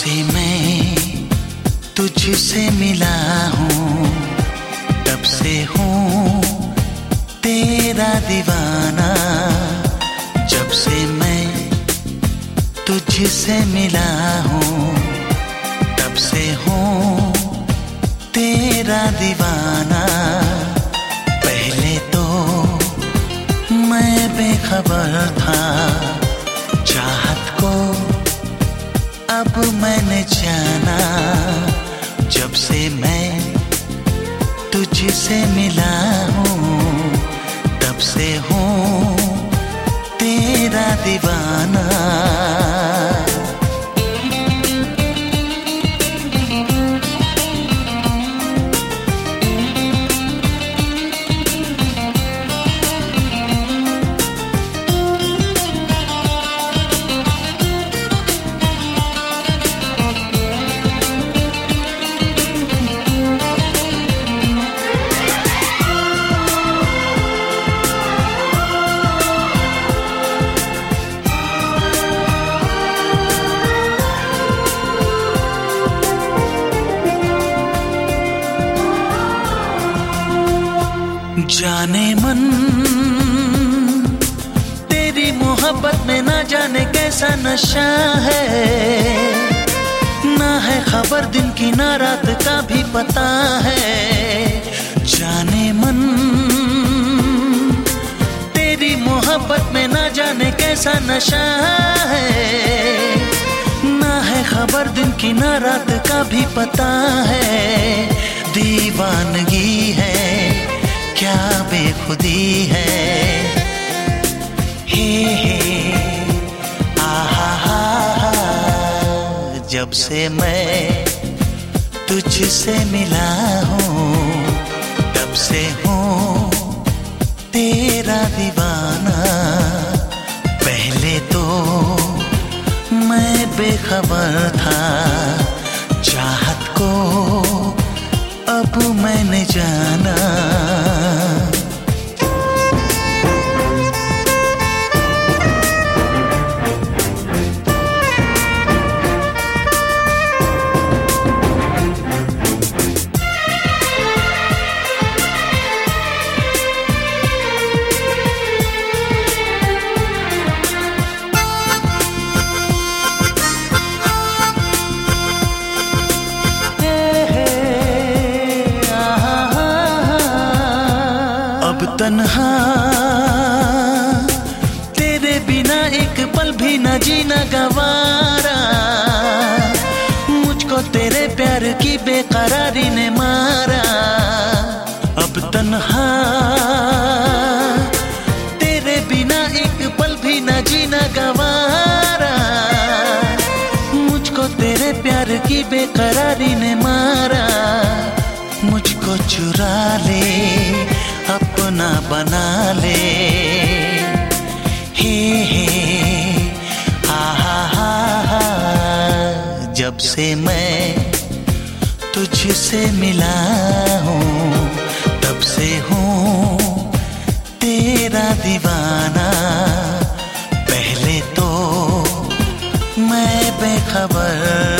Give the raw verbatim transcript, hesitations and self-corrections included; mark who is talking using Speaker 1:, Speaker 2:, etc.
Speaker 1: से मैं तुझसे मिला हूँ, तब से हूँ तेरा दीवाना। जब से मैं तुझसे मिला हूँ, तब से हूँ तेरा दीवाना। पहले तो मैं बेखबर था चाहत को, अब मैंने जाना। जब से मैं तुझसे मिला हूँ, तब से हूँ तेरा दीवाना। जाने मन तेरी मोहब्बत में ना जाने कैसा नशा है, ना है खबर दिन की ना रात का भी पता है। जाने मन तेरी मोहब्बत में ना जाने कैसा नशा है, ना है खबर दिन की ना रात का भी पता है। दीवानगी है क्या बेखुदी है, हे हे आहा हा हा। जब से मैं तुझसे मिला हूँ, तब से हूँ तेरा दीवाना। पहले तो मैं बेखबर था चाहत को, अब मैंने जाना। तन्हा तेरे बिना एक पल भी न जीना गवारा, मुझको तेरे प्यार की बेकरारी ने मारा। अब तन्हा तेरे बिना एक पल भी न जीना गवारा, मुझको तेरे प्यार की बेकरारी ने मारा। मुझको चुरा ले अपना बना ले, हे हे आहा हा हा। जब से मैं तुझसे मिला हूँ, तब से हूँ तेरा दीवाना। पहले तो मैं बेखबर